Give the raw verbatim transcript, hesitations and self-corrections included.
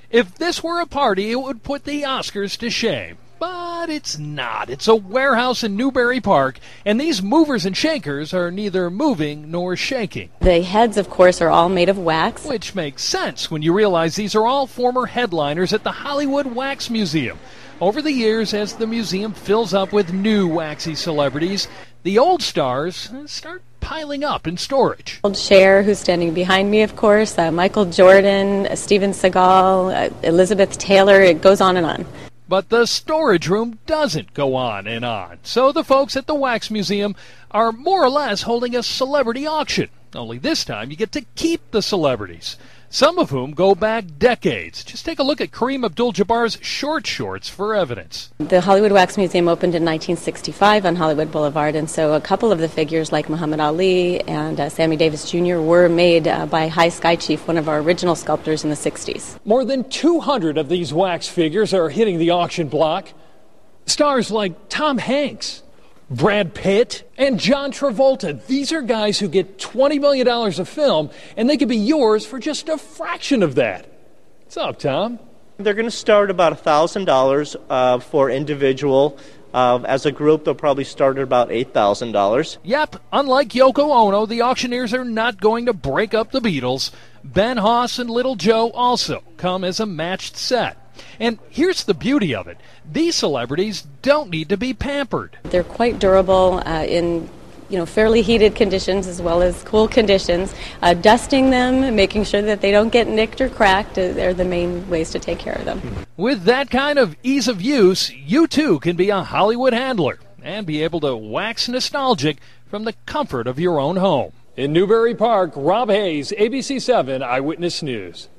If this were a party, it would put the Oscars to shame. But it's not. It's a warehouse in Newbury Park, and these movers and shakers are neither moving nor shaking. The heads, of course, are all made of wax. Which makes sense when you realize these are all former headliners at the Hollywood Wax Museum. Over the years, as the museum fills up with new waxy celebrities, the old stars start piling up in storage. Cher, who's standing behind me, of course, uh, Michael Jordan, uh, Steven Seagal, uh, Elizabeth Taylor, it goes on and on. But the storage room doesn't go on and on. So the folks at the Wax Museum are more or less holding a celebrity auction. Only this time you get to keep the celebrities, some of whom go back decades. Just take a look at Kareem Abdul-Jabbar's short shorts for evidence. The Hollywood Wax Museum opened in nineteen sixty-five on Hollywood Boulevard, and so a couple of the figures like Muhammad Ali and uh, Sammy Davis Junior were made uh, by High Sky Chief, one of our original sculptors in the sixties. More than two hundred of these wax figures are hitting the auction block. Stars like Tom Hanks, Brad Pitt, and John Travolta. These are guys who get twenty million dollars a film, and they could be yours for just a fraction of that. What's up, Tom? They're going to start about one thousand dollars uh, for individual. Uh, as a group, they'll probably start at about eight thousand dollars. Yep, unlike Yoko Ono, the auctioneers are not going to break up the Beatles. Ben Hoss and Little Joe also come as a matched set. And here's the beauty of it. These celebrities don't need to be pampered. They're quite durable uh, in you know, fairly heated conditions as well as cool conditions. Uh, dusting them, making sure that they don't get nicked or cracked, uh, are the main ways to take care of them. With that kind of ease of use, you too can be a Hollywood handler and be able to wax nostalgic from the comfort of your own home. In Newbury Park, Rob Hayes, A B C seven Eyewitness News.